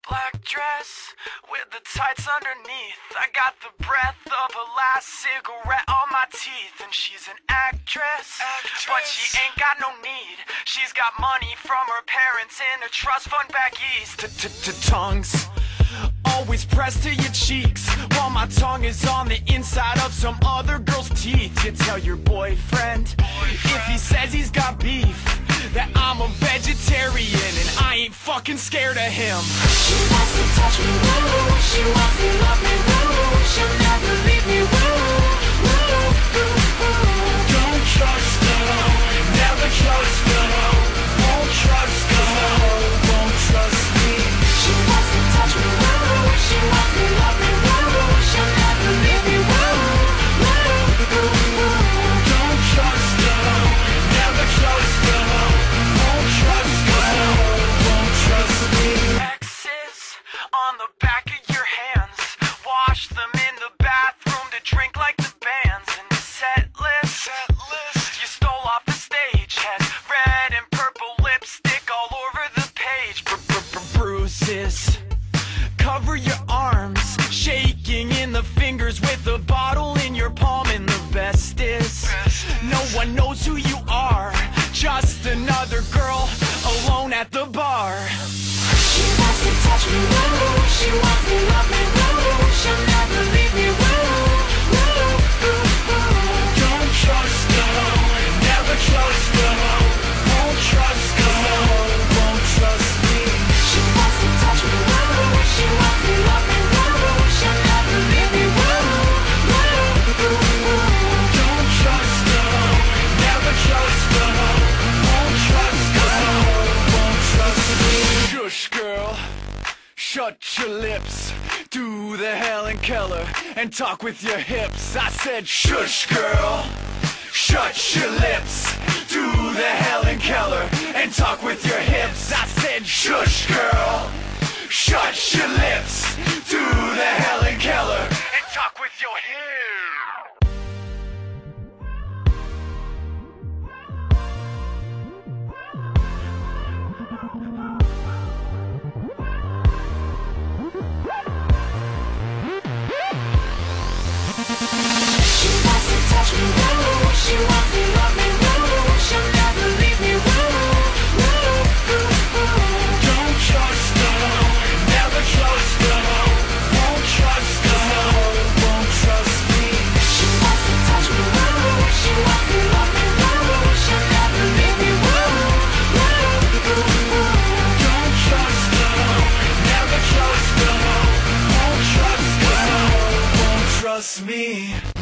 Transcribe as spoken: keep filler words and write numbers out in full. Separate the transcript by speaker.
Speaker 1: Black dress with the tights underneath. I got the breath of a last cigarette on my teeth. And she's an actress, actress, but she ain't got no need. She's got money from her parents in a trust fund back east. Tongues always pressed to your cheeks, while my tongue is on the inside of some other girl's teeth. You tell your boyfriend, if he says he's got beef, that I'm a vegetarian and I ain't fucking scared of him.
Speaker 2: She wants to touch me, woo. She wants to love me, woo. She'll never leave me, woo. Woo, woo, woo.
Speaker 1: Don't trust her, never trust her. Won't trust her, won't trust me.
Speaker 2: She wants to touch me, woo. She wants to love me, woo. She'll never leave me, woo. Woo, woo, woo.
Speaker 1: Don't trust her, never trust her. Won't trust her, won't trust me. X's on the back of your hands, wash them in the bathroom to drink like the bands. And the set list, set list you stole off the stage has red and purple lipstick all over the page. Bruises cover your arms, shaking in the fingers with a bottle in your palm. And the best is, no one knows who you are, just another girl alone at the bar.
Speaker 2: She wants to touch me, woo. She wants to love me, woo. She'll never leave me, woo. Woo, woo, woo.
Speaker 1: Don't trust her, never trust her. Won't trust her, won't trust me.
Speaker 2: She wants to touch me, woo. She wants to love me, woo. She'll never leave me, woo. Woo, woo, woo.
Speaker 1: Don't trust her, never trust her. Won't trust her, won't trust me. Shush, girl, shut your lips. Do the Helen Keller and talk with your hips. I said shush, girl, shut your lips. Do the Helen Keller and talk with your hips. I said shush, girl, shut your lips. Do the Helen Keller and talk with your hips.
Speaker 2: She wants to touch me, woo. She wants to love me, woo. She'll never leave me, woo. Woo, woo, woo.
Speaker 1: Don't trust her, never trust her. Won't trust her, won't trust me.
Speaker 2: She wants to touch me, woo. She wants to love me, woo. She'll never leave me, woo. Woo, woo, woo.
Speaker 1: Don't trust her, never trust her. Won't trust her, won't trust me.